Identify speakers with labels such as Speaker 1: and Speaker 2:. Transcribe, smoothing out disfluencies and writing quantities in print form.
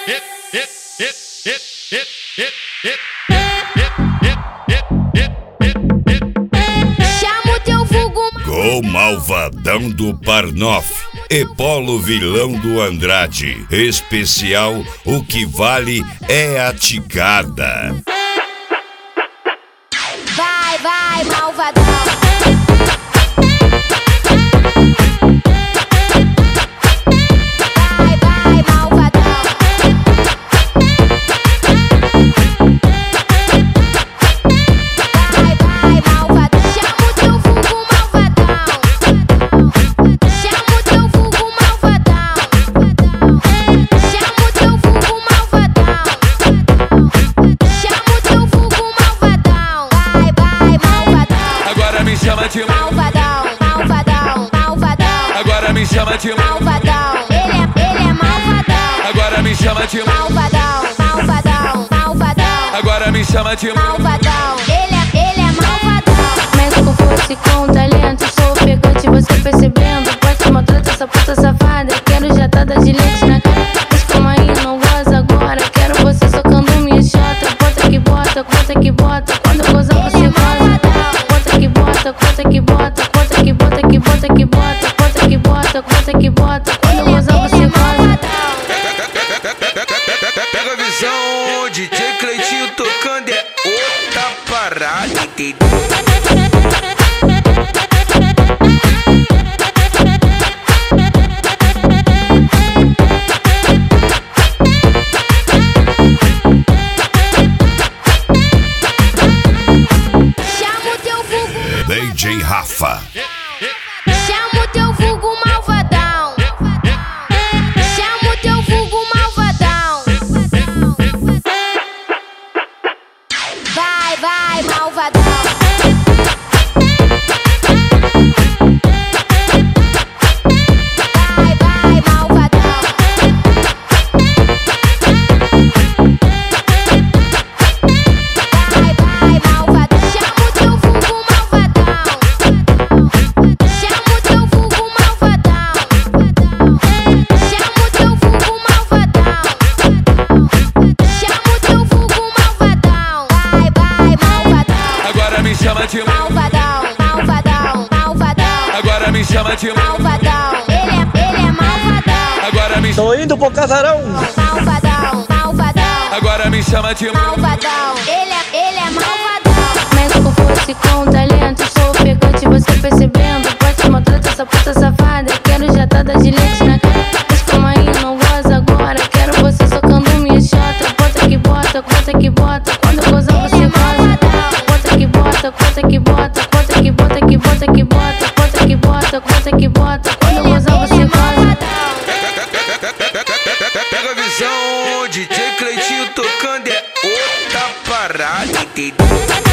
Speaker 1: Chama o teu vulgo
Speaker 2: Gol malvadão do Parnoff e Polo vilão do Andrade. Especial, o que vale é a ticada.
Speaker 1: Vai, vai, malvadão. Vai, vai, malvadão. Vai, vai, malvadão. Chama o teu vulgo malvadão. Chama o teu vulgo malvadão. Chama o teu vulgo malvadão. Chama o teu vulgo malvadão. Vai, vai, malvadão.
Speaker 3: Agora me chama de
Speaker 1: Malvadão, malvadão, malvadão.
Speaker 3: Agora me chama de
Speaker 1: Malvadão, ele é malvadão.
Speaker 3: Agora me chama de
Speaker 1: Malvadão, malvadão, malvadão.
Speaker 3: Agora me chama de
Speaker 1: Malvadão, ele é malvadão.
Speaker 4: Mas como fosse com talento, sou ofegante, você percebendo. Pode maltrata essa puta safada. Quero jatada de leite na cara. Mas calma aí, não goza agora. Quero você socando minha chota. Bota que bota, bota que bota. Quando eu gozar você goza. Bota que bota, bota que bota. Bota que bota, que bota, que bota. Bota que bota, bota que bota. Quando eu gozar você goza.
Speaker 3: Pega a visão, DJ Cleitinho tocando é outra parada, entendeu?
Speaker 1: Chama o teu vulgo,
Speaker 2: DJ Rafa.
Speaker 1: chama o teu vulgo malvadão. Chama o teu vulgo malvadão. Vai, vai, malvadão. Vai, vai, malvadão. Vai, vai, malvadão. Chama o teu vulgo malvadão. Chama o teu vulgo malvadão. Chama o teu vulgo malvadão. Chama o teu vulgo malvadão. Vai, vai, malvadão.
Speaker 3: Agora me chama de
Speaker 1: Malvadão, malvadão, malvadão.
Speaker 3: Agora me chama de
Speaker 1: Malvadão, ele é malvadão.
Speaker 3: Agora me
Speaker 5: Tô indo pro casarão.
Speaker 1: Malvadão, malvadão,
Speaker 3: Agora me chama de
Speaker 1: malvadão. Ele é malvadão.
Speaker 4: Mas como fosse com talento, sou ofegante, você percebendo. Pode maltrata essa puta safada. Quero jatada de leite na cara. Mas calma aí, não goza agora. Quero você socando minha chota. Bota que bota, bota que bota. Quando eu gozar você goza. Bota que bota, bota que bota. Bota que bota, que bota que bota. Bota que bota, bota que bota. Quando eu gozar você goza.
Speaker 3: Pega a visão, DJ Cleitinho tocando é outra parada, entendeu?